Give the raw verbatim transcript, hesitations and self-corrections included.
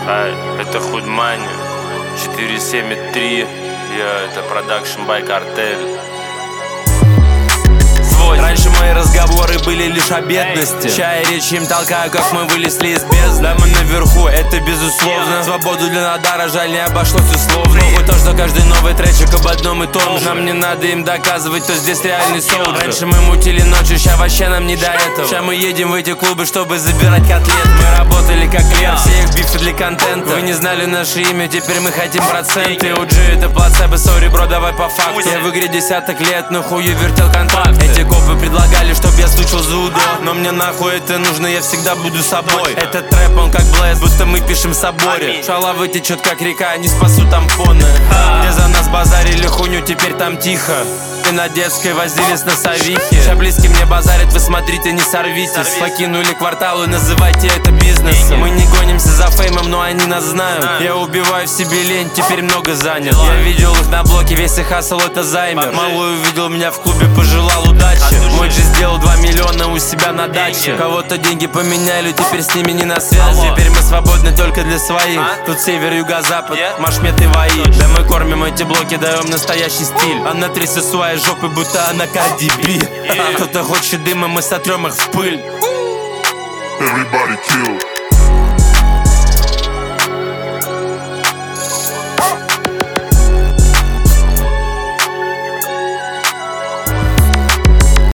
Хай, это Худмани, четыре семь три, я это продакшн бай Картель. Раньше мои разговоры были лишь о бедности. Чай речь им толкаю, как мы вылезли из бездны. Да, мы наверху, это безусловно. Свободу для Надара, жаль, не обошлось условно. Вот то, что каждый новый тречик об одном и том же. Нам не надо им доказывать, то здесь реальный соул. Раньше мы мутили ночью, ща вообще нам не до этого. Ща мы едем в эти клубы, чтобы забирать котлеты. Мы работали как лев, все их бифы для контента. Вы не знали наше имя, теперь мы хотим проценты. У Джи это плацебо, сори, бро, давай по факту. Я в игре десяток лет, но хую вертел контакты. Эти копы предлагали, чтоб я стучил за удо, но мне нахуй это нужно, я всегда буду собой. Этот трэп, он как блэс, будто мы пишем в соборе. Шалава течет как река, не спасу тампоны. Где за нас базарили хуйню, теперь там тихо. И на детской возились на совихе. Ща близкие мне базарят, вы смотрите, не сорвитесь. Покинули квартал и называйте это бизнесом. Мы не гонимся за феймом, но они нас знают. Я убиваю в себе лень, теперь много занят. Я видел их на блоке, весь их хасл это займер. Малой увидел меня в клубе, пожелал удачи. Мой Джи сделал два миллиона у себя на даче. Кого-то деньги поменяли, теперь с ними не на связи. Теперь мы свободны только для своих. Тут север, юго-запад, Машмет и Ваи. Да мы кормим эти блоки, даем настоящий стиль. Она трясет своей жопы, будто она Карди Би. Кто-то хочет дыма, мы сотрем их в пыль. Everybody kill.